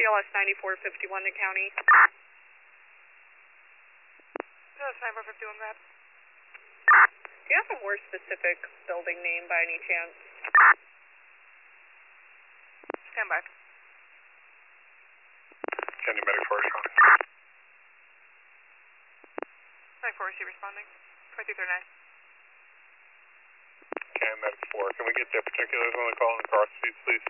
BLS 9451 to county. BLS 9451, go ahead. Do you have a more specific building name by any chance? Stand by. County Medic 4 responding. Medic 4, is he responding? 2339. County Medic 4, can we get the particulars on the call and cross feeds, please?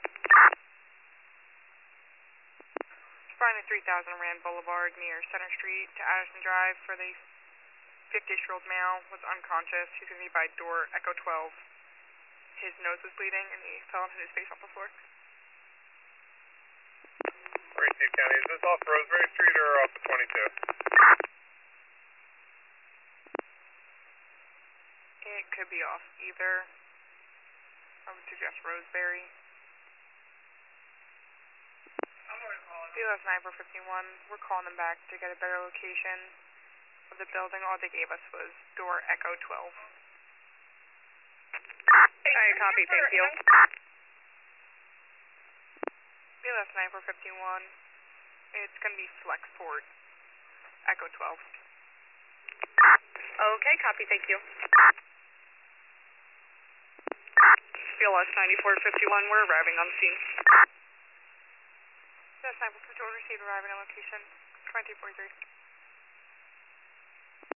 Responding to 3000 Rand Boulevard near Center Street to Addison Drive for the 50-ish-year-old male was unconscious. He's going to be by door Echo 12. His nose was bleeding and he fell and hit his face off the floor. Receive County, is this off Roseberry Street or off of 22? It could be off either. I would suggest Roseberry. BLS 9451, we're calling them back to get a better location of the building. All they gave us was door Echo 12. Alright, copy, thank you. BLS 9451, it's going to be Flexport, Echo 12. Okay, copy, thank you. BLS 9451, we're arriving on scene. BLS 9451, received arriving on location, 2243.